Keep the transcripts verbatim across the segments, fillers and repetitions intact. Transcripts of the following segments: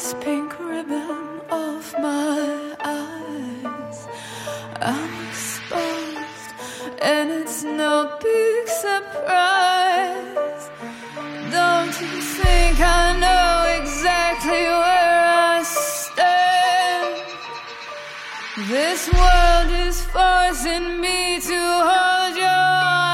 this pink ribbon off my eyes. I'm exposed, and it's no big surprise. Don't you think I know exactly where I stand? This world is forcing me to hold your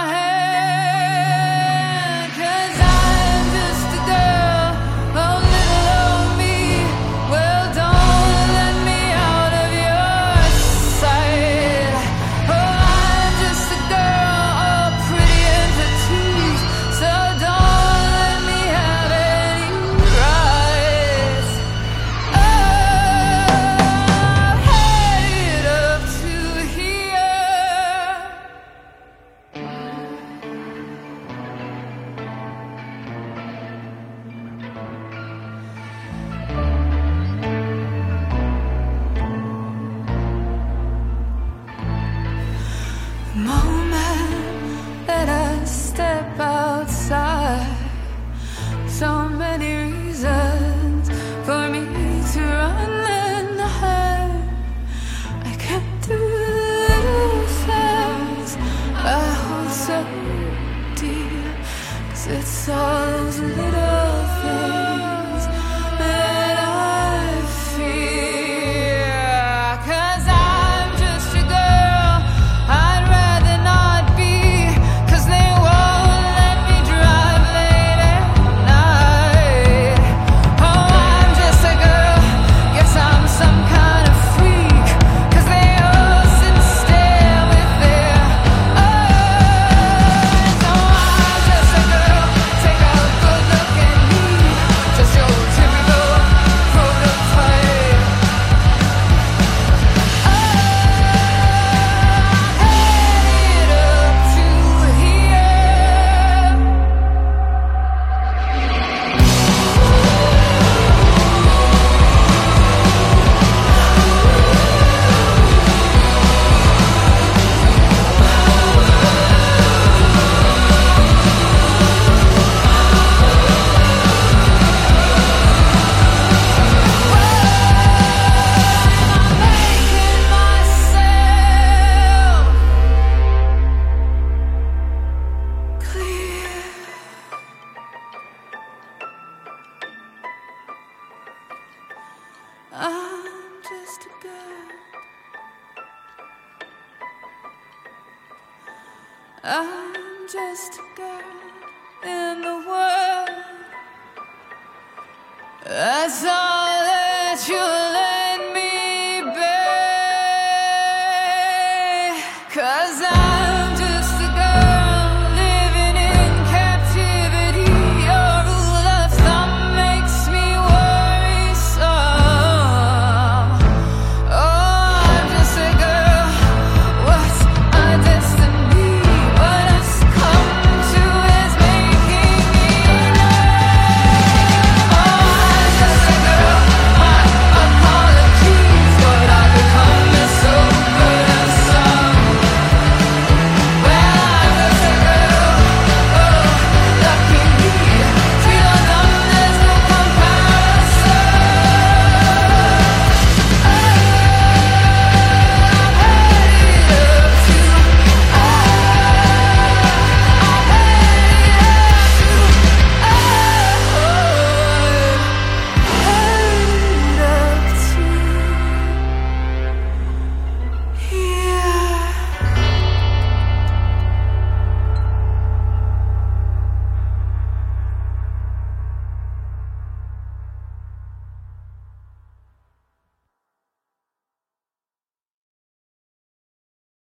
hand. 'Cause I'm just a girl, oh little old me. Well, don't let me out of your sight. Oh, I'm just a girl, all pretty and petite. So don't let me have any rights. Oh, head up to here. Moment that I step outside, so many reasons for me to run and hide. I can't do the little things I hold so dear, 'cause it's all those little things that I fear. 'Cause I'm just a girl, I'd rather not be, 'cause they won't let me drive late at night. Oh, I'm just a girl, guess I'm some kind of freak, 'cause they all sit and stare with their eyes. Oh, I'm just a girl, take a good look at me, just your typical prototype. Oh, head up to here. Making myself clear. I'm just a girl. I'm just a girl in the world. That's all.